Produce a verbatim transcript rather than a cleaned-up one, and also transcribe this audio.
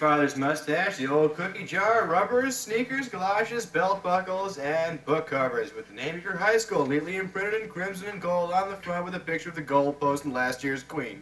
father's mustache, the old cookie jar, rubbers, sneakers, galoshes, belt buckles, and book covers with the name of your high school neatly imprinted in crimson and gold on the front with a picture of the goalpost and last year's queen.